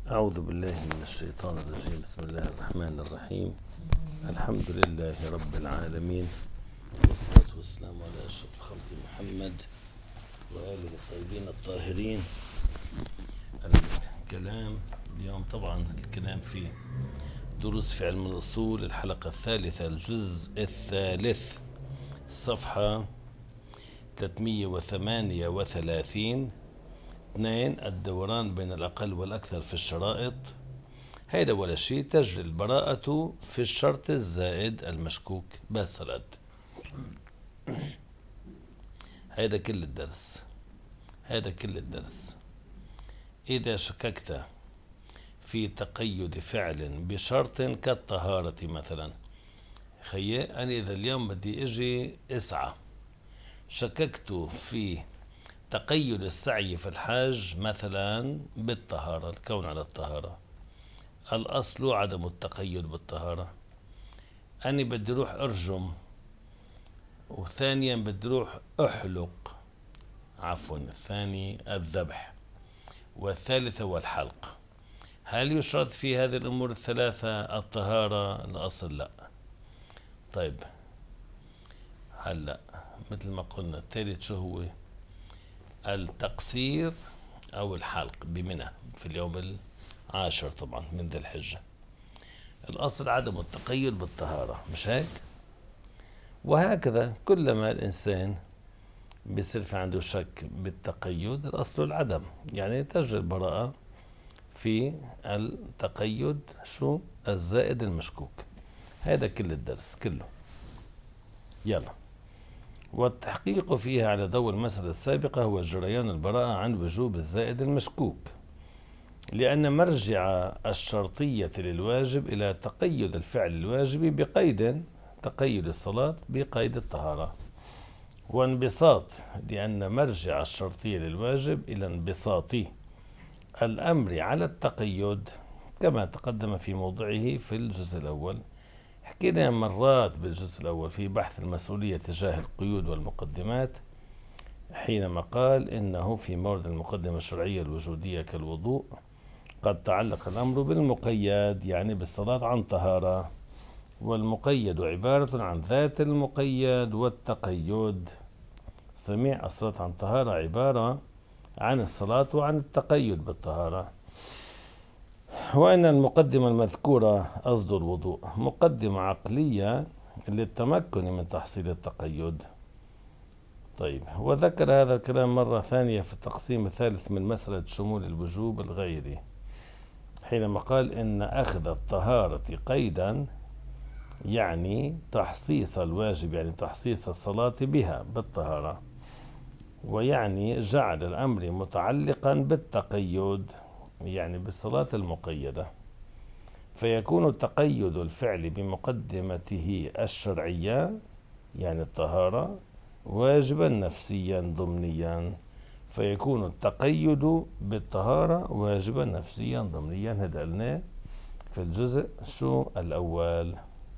أعوذ بالله من الشيطان الرجيم. بسم الله الرحمن الرحيم. الحمد لله رب العالمين، والصلاة والسلام على أشرف الخلق محمد وآله الطيبين الطاهرين. الكلام اليوم طبعا الكلام في دروس في علم الأصول، الحلقة الثالثة، الجزء الثالث، الصفحة 338. 2. الدوران بين الأقل والأكثر في الشرائط. هيدا ولا شيء، تجري البراءة في الشرط الزائد المشكوك. بس الأد هيدا كل الدرس. إذا شككت في تقيد فعل بشرط كالطهارة مثلا، خيي أنا إذا اليوم بدي أجي أسعى، شككت في تقيد السعي في الحج مثلا بالطهارة، الكون على الطهارة، الأصل عدم التقيد بالطهارة. أنا بدي روح أرجم، وثانيا بدي روح أحلق، الثاني الذبح، والثالث هو الحلق. هل يشرط في هذه الأمور الثلاثة الطهارة؟ الأصل لا. طيب هلأ مثل ما قلنا الثالث شو هو؟ التقصير أو الحلق بمنى في اليوم 10 طبعا من ذي الحجة. الأصل عدم التقيد بالطهارة، مش هيك؟ وهكذا كلما الإنسان بيصير في عنده شك بالتقيد، الأصل العدم، يعني تجري البراءة في التقيد شو الزائد المشكوك. هذا كل الدرس كله. يلا. والتحقيق فيها على ضوء المسألة السابقة هو جريان البراءة عن وجوب الزائد المشكوك، لأن مرجع الشرطية للواجب إلى تقيد الفعل الواجب بقيد، تقيد الصلاة بقيد الطهارة، وانبساط، لأن مرجع الشرطية للواجب إلى انبساط الأمر على التقيد كما تقدم في موضعه في الجزء الأول. حكينا مرات بالجزء الأول في بحث المسؤولية تجاه القيود والمقدمات، حينما قال إنه في مورد المقدمة الشرعية الوجودية كالوضوء قد تعلق الأمر بالمقيد، يعني بالصلاة عن طهارة، والمقيد عبارة عن ذات المقيد والتقيد. سميع الصلاة عن طهارة عبارة عن الصلاة وعن التقيد بالطهارة. وأن المقدمة المذكورة قصد الوضوء مقدمة عقلية للتمكن من تحصيل التقيد. طيب، وذكر هذا الكلام مرة ثانية في التقسيم الثالث من مسألة شمول الوجوب الغيري، حينما قال إن أخذ الطهارة قيدا يعني تحصيص الواجب، يعني تحصيص الصلاة بها بالطهارة، ويعني جعل الأمر متعلقا بالتقيد، يعني بالصلاة المقيدة، فيكون تقيد الفعل بمقدمته الشرعية يعني الطهارة واجبا نفسيا ضمنيا، فيكون التقيد بالطهارة واجبا نفسيا ضمنيا. هذا قلناه في الجزء شو الأول.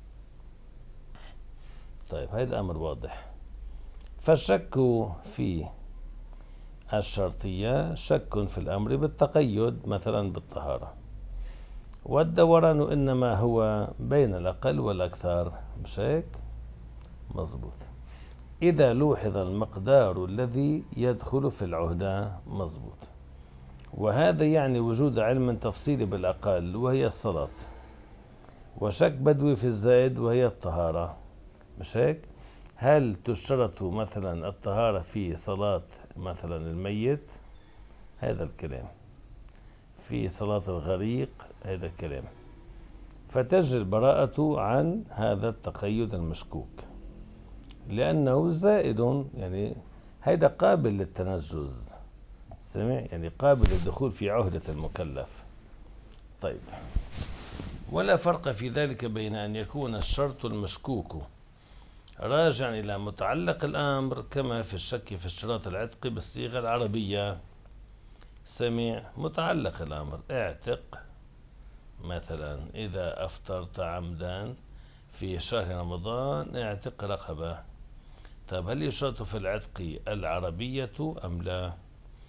طيب هذا أمر واضح. فالشك في الشرطية شك في الأمر بالتقيد مثلا بالطهارة، والدوران إنما هو بين الأقل والأكثر، مش هيك؟ مظبوط. إذا لوحظ المقدار الذي يدخل في العهدة، مظبوط. وهذا يعني وجود علم تفصيلي بالأقل وهي الصلاة، وشك بدوي في الزائد وهي الطهارة، مش هيك؟ هل تشترط مثلا الطهارة في صلاة مثلا الميت؟ هذا الكلام. في صلاة الغريق؟ هذا الكلام. فتجري البراءة عن هذا التقيد المشكوك لأنه زائد، يعني هيدا قابل للتنجز، سمع، يعني قابل للدخول في عهدة المكلف. طيب، ولا فرق في ذلك بين أن يكون الشرط المشكوك راجعا إلى متعلق الأمر كما في الشك في اشتراط العتق بالصيغة العربية. سمع، متعلق الأمر، اعتق مثلا، إذا أفطرت عمدا في شهر رمضان اعتق رقبة. طيب هل يشترط في العتق العربية أم لا؟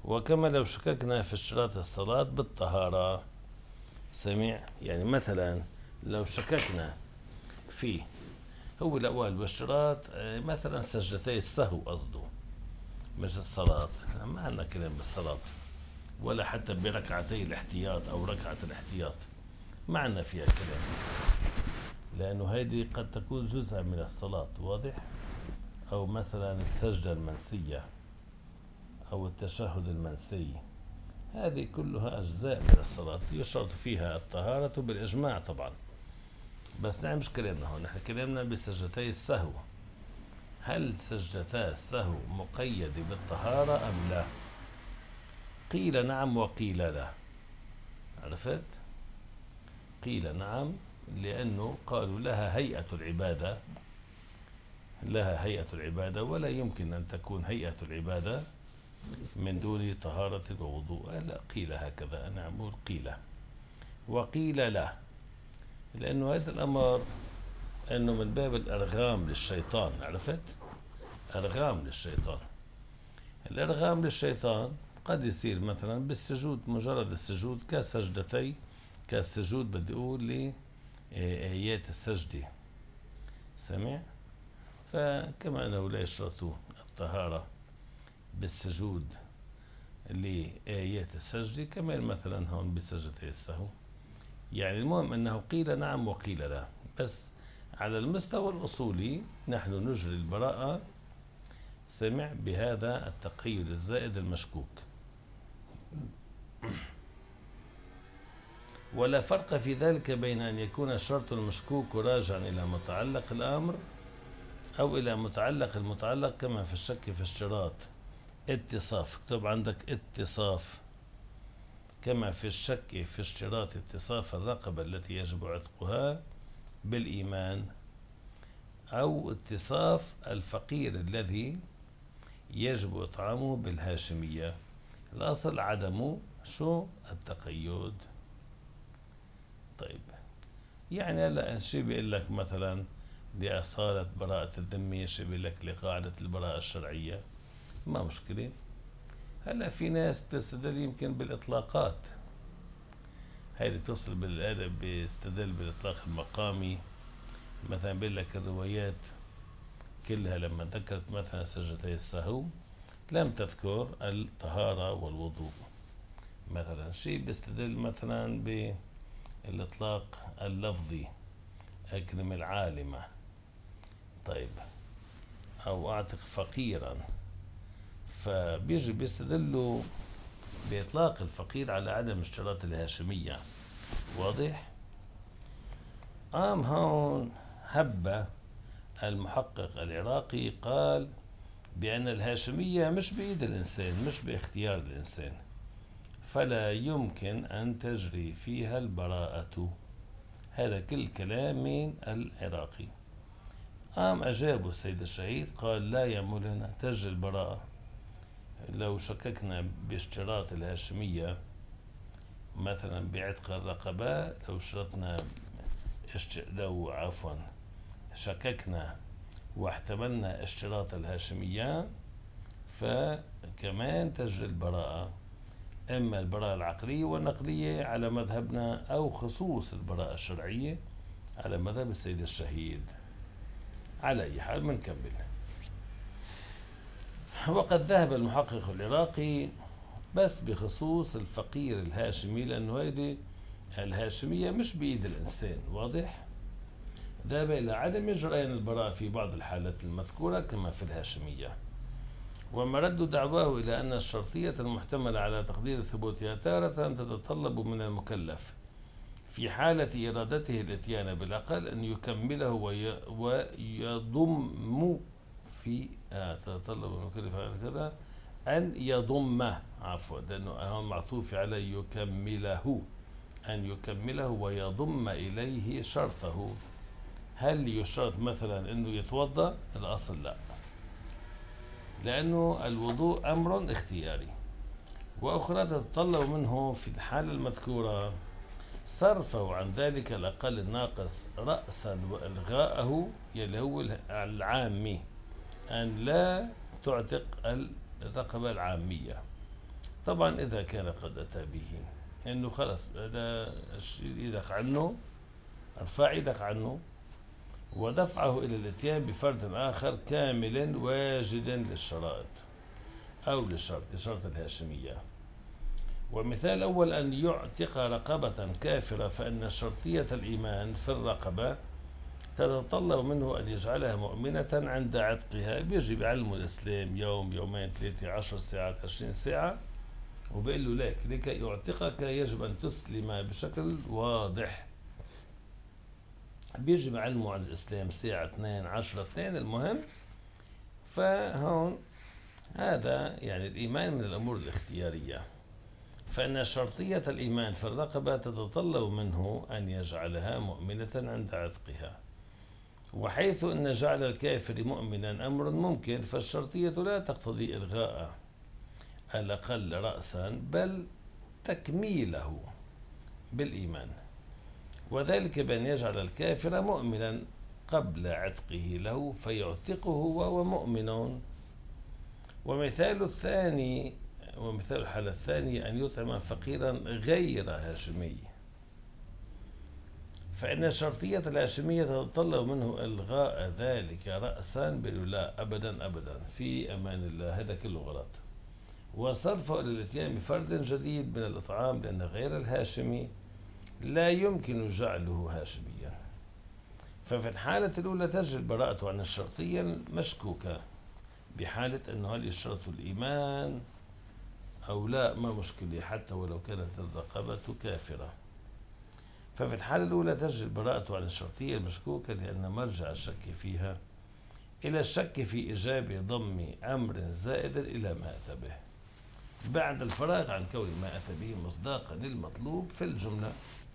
وكما لو شككنا في اشتراط الصلاة بالطهارة. سمع؟ يعني مثلا لو شككنا في هو الأول واشتراط مثلا سجدتي السهو قصده، مش الصلاة، ما عندنا كلام بالصلاة، ولا حتى بركعتي الاحتياط أو ركعة الاحتياط ما عندنا فيها كلام، لأنه هذه قد تكون جزء من الصلاة. واضح؟ أو مثلا السجدة المنسية أو التشهد المنسي، هذه كلها أجزاء من الصلاة يشرط فيها الطهارة بالإجماع طبعا. بس نحن مش كلامنا هون، نحن كلامنا بسجدتي السهو. هل سجدتا السهو مقيدة بالطهارة أم لا؟ قيل نعم وقيل لا. عرفت؟ قيل نعم لأنه قالوا لها هيئة العبادة، لها هيئة العبادة، ولا يمكن أن تكون هيئة العبادة من دون طهارة ووضوء. لا، قيل هكذا، أنا أقول قيل. وقيل لا، لأنه هذا الأمر أنه من باب الأرغام للشيطان. عرفت؟ أرغام للشيطان. الأرغام للشيطان قد يصير مثلا بالسجود، مجرد السجود كسجدتي، كالسجود بدي أقول لآيات السجدة. سمع؟ فكما أنه لا يشرطوا الطهارة بالسجود لآيات السجدة، كمان مثلا هون بسجدتي السهو. يعني المهم أنه قيل نعم وقيل لا، بس على المستوى الأصولي نحن نجري البراءة، سمع، بهذا التقييد الزائد المشكوك. ولا فرق في ذلك بين أن يكون الشرط المشكوك راجعا إلى متعلق الأمر أو إلى متعلق المتعلق، كما في الشك في اشتراط اتصاف. اكتب عندك اتصاف. كما في الشك في اشتراط اتصاف الرقبة التي يجب عتقها بالإيمان، أو اتصاف الفقير الذي يجب إطعامه بالهاشمية. الأصل عدم شو التقيد. طيب، يعني هلا شيء بيقول لك مثلا لأصالة براءة الذمة، شيء بيقول لك لقاعدة البراءة الشرعية، ما مشكلة. هلا في ناس بتستدل يمكن بالإطلاقات، هيدي بتصل بالأدب، بيستدل بالإطلاق المقامي. مثلا بيقول لك الروايات كلها لما ذكرت مثلا سجدتي السهو لم تذكر الطهارة والوضوء. مثلا شيء بيستدل مثلا بالإطلاق اللفظي، أكرم العالمة، طيب، أو أعتق فقيرا، فبيجي بيستدلوا بإطلاق الفقير على عدم اشتراط الهاشمية. واضح؟ هون هب المحقق العراقي قال بأن الهاشمية مش بإيد الإنسان، مش باختيار الإنسان، فلا يمكن أن تجري فيها البراءة. هذا كل كلام من العراقي. أجابه السيد الشهيد قال لا يملنا تجري البراءة لو شككنا باشتراط الهاشمية، مثلا بعتق الرقبة، لو شرطنا لو عفوا شككنا واحتملنا اشتراط الهاشمية، فكمان تجري البراءة، إما البراءة العقلية والنقلية على مذهبنا، أو خصوص البراءة الشرعية على مذهب السيد الشهيد. على أي حال بنكمل. وقد ذهب المحقق العراقي بس بخصوص الفقير الهاشمي، لأنه هيدي الهاشمية مش بإيد الإنسان. واضح؟ ذهب إلى عدم جريان البراءة في بعض الحالات المذكورة كما في الهاشمية، ومرد دعواه إلى أن الشرطية المحتملة على تقدير ثبوتها تارة تتطلب من المكلف في حالة إرادته الإتيان بالأقل أن يكمله ويضم في تتطلب من المكلف على كذا أن يضمه، عفوا، لأنه هون معطوف على يكمله، أن يكمله ويضم إليه شرطه. هل يشترط مثلا أنه يتوضأ؟ الأصل لا، لأنه الوضوء أمر اختياري. وأخرى تتطلب منه في الحالة المذكورة صرفه عن ذلك الأقل الناقص رأسا وإلغاءه، يلي هو العامي، أن لا تعتق الرقبة العامية. طبعا إذا كان قد أتى به، إنه خلص هذا إيدك عنه، ارفع إيدك عنه، ودفعه إلى الإتيان بفرد آخر كامل واجد للشرائط أو لشرط الهاشمية. ومثال أول أن يعتق رقبة كافرة، فإن شرطية الإيمان في الرقبة تتطلب منه أن يجعلها مؤمنة عند عتقها. بيجي بعلم الإسلام يوم، يومين، 3، 10 ساعات، 20 ساعة، وبيقول له لكي يعتقك يجب أن تسلم بشكل واضح. بيجي بعلمه عن الإسلام ساعة، 2، 10، 2، المهم. فهون هذا يعني الإيمان من الأمور الاختيارية، فإن شرطية الإيمان في الرقبة تتطلب منه أن يجعلها مؤمنة عند عتقها. وحيث أن جعل الكافر مؤمنا أمر ممكن، فالشرطية لا تقتضي إلغاء الأقل رأسا، بل تكميله بالإيمان، وذلك بأن يجعل الكافر مؤمنا قبل عتقه له فيعتقه وهو مؤمن. ومثال الحالة الثانية أن يطعم فقيرا غير هاشمي، فإن شرطية الهاشمية تتطلب منه إلغاء ذلك رأسا، لا أبدا أبدا، في أمان الله، هذا كله غلط. وصرفه إلى الاتيان بفرد جديد من الإطعام، لأن غير الهاشمي لا يمكن جعله هاشميا. ففي الحالة الأولى تجري البراءة عن الشرطية المشكوكة، بحالة أنه هل يشترط الإيمان أو لا، ما مشكلة حتى ولو كانت الرقبة كافرة. ففي الحالة الأولى تجري البراءة عن الشرطية المشكوكة، لأن مرجع الشك فيها إلى الشك في إيجاب ضم أمر زائد إلى ما أتى به، بعد الفراغ عن كون ما أتى به مصداقا للمطلوب في الجملة.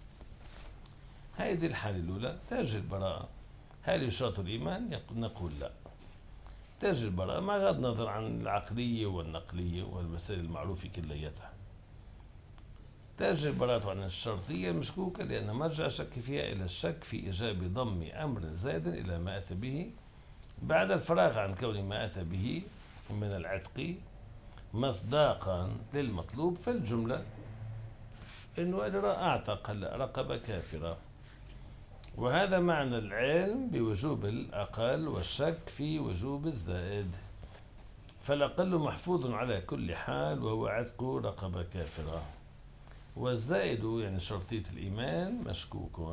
هذه الحالة الأولى تجري البراءة. هل يشترط الإيمان؟ نقول لا. تجري البراءة مع غض النظر عن العقلية والنقلية والمسائل المعروفة كليتها. تجري البراءة عن الشرطية المشكوكة، لأن مرجع الشك فيها إلى الشك في إيجاب ضم أمر زائد إلى ما أتى به، بعد الفراغ عن كون ما أتى به من العتق مصداقا للمطلوب في الجملة، إنه أعتق رقبة كافرة. وهذا معنى العلم بوجوب الأقل والشك في وجوب الزائد، فالأقل محفوظ على كل حال وهو عتق رقبة كافرة، والزائد يعني شرطية الإيمان مشكوك.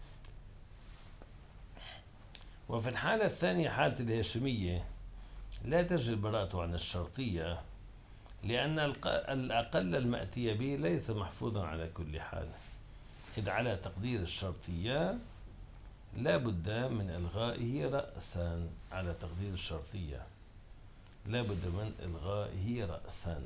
وفي الحالة الثانية حالة الهاشمية لا تجري البراءة عن الشرطية، لأن الأقل المأتي به ليس محفوظا على كل حال، إذ على تقدير الشرطية لا بد من إلغائه رأسا. على تقدير الشرطية لا بد من إلغائه رأسا.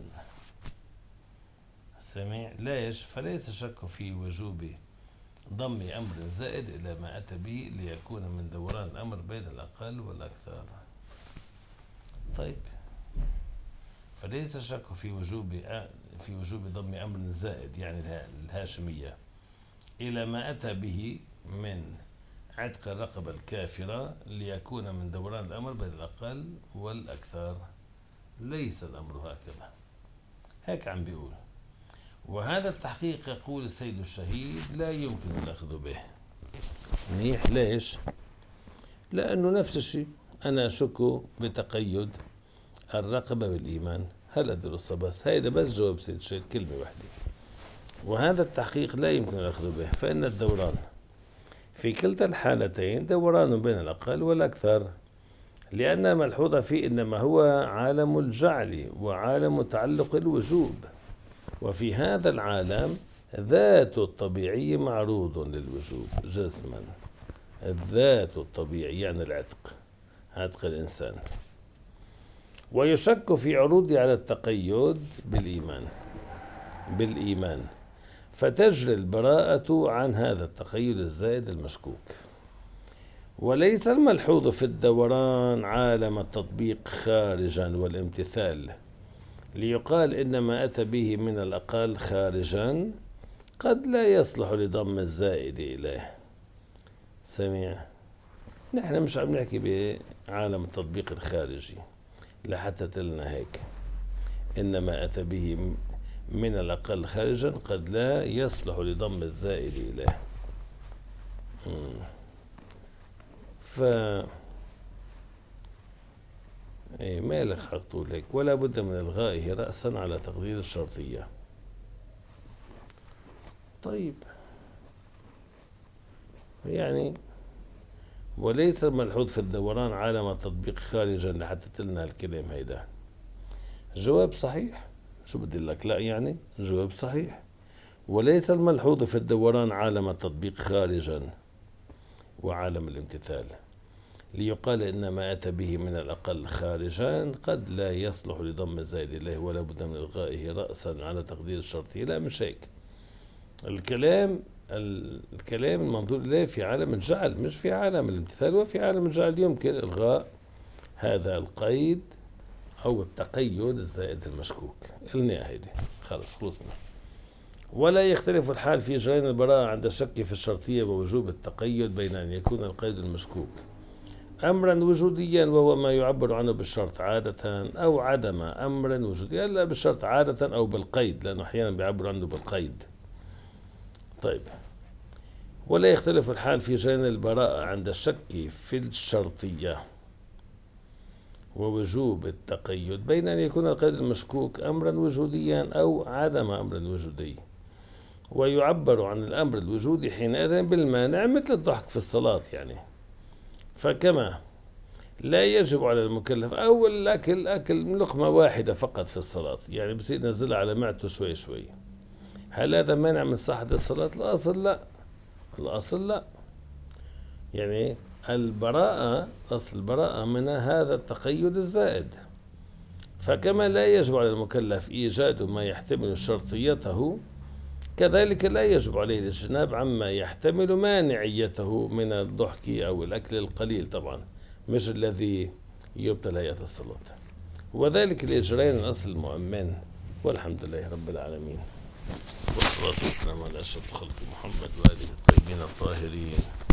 سمع؟ ليش؟ فليس شك في وجوب ضم أمر زائد إلى ما أتى به ليكون من دوران الأمر بين الأقل والأكثر. طيب، فليس شك في وجوب ضم أمر زائد يعني الهاشمية إلى ما أتى به من عتق الرقبة الكافرة ليكون من دوران الأمر بين الأقل والأكثر. ليس الأمر هكذا، هيك عم بيقول. وهذا التحقيق يقول السيد الشهيد لا يمكن الأخذ به. منيح. ليش؟ لأنه نفس الشيء، أنا أشك بتقيد الرقبة بالإيمان. هل أدرس بس هيدا بس جواب سيد الشهيد كلمة واحدة. وهذا التحقيق لا يمكن الأخذ به، فإن الدوران في كلتا الحالتين دوران بين الأقل والأكثر، لأن الملحوظ فيه إنما هو عالم الجعل وعالم تعلق الوجوب، وفي هذا العالم ذات الطبيعي معروض للوجوب جسما. الذات الطبيعي يعني العتق، عتق الإنسان. ويشك في عروضه على التقيد بالإيمان، فتجري البراءة عن هذا التقيد الزائد المشكوك. وليس الملحوظ في الدوران عالم التطبيق خارجا والامتثال، ليقال إنما أتى به من الأقل خارجا قد لا يصلح لضم الزائد إليه. سمع؟ نحن مش عم نحكي بعالم التطبيق الخارجي لحتى تلنا هيك، إنما أتى به من الأقل خارجا قد لا يصلح لضم الزائد إليه. ما لك حطوا لك ولا بد من إلغائه رأسا على تقدير الشرطية. طيب يعني وليس الملحوظ في الدوران عالم التطبيق خارجا لحتى لنا الكلام هيدا. جواب صحيح. شو بدي لك؟ لا يعني جواب صحيح. وليس الملحوظ في الدوران عالم التطبيق خارجا وعالم الامتثال، ليقال إن ما أتى به من الأقل خارجا قد لا يصلح لضم الزائد إليه ولا بد من إلغائه رأسا على تقدير الشرطي. لا مش هيك. الكلام المنظور إليه في عالم الجعل مش في عالم الامتثال. وفي عالم الجعل يمكن إلغاء هذا القيد أو التقيد الزائد المشكوك. قلنا هيدي خلصنا. ولا يختلف الحال في جريان البراءة عند الشك في الشرطية ووجوب التقيد بين أن يكون القيد المشكوك أمرا وجوديا وهو ما يعبر عنه بالشرط عادة أو عدم أمرا وجوديا، لا بالشرط عادة أو بالقيد، لأنه أحيانا بيعبر عنه بالقيد. طيب ولا يختلف الحال في جريان البراءة عند الشك في الشرطية ووجوب التقيد بين أن يكون القيد المشكوك أمرا وجوديا أو عدم أمر وجودي، ويعبر عن الأمر الوجودي حينئذ بالمانع مثل الضحك في الصلاة يعني. فكما لا يجب على المكلف أول أكل لقمة واحدة فقط في الصلاة، يعني بصير نزلها على معدته شوي شوي، هل هذا مانع من صحة الصلاة؟ الأصل لا. يعني البراءة، أصل البراءة من هذا التقيد الزائد. فكما لا يجب على المكلف إيجاد ما يحتمل شرطيته، كذلك لا يجب عليه الاجتناب عما يحتمل مانعيته من الضحك أو الأكل القليل، طبعا مش الذي يبطل هيئة الصلاة، وذلك لإجرين الأصل المؤمن. والحمد لله رب العالمين، والصلاة والسلام على أشرف خلق محمد وآله الطيبين الطاهرين.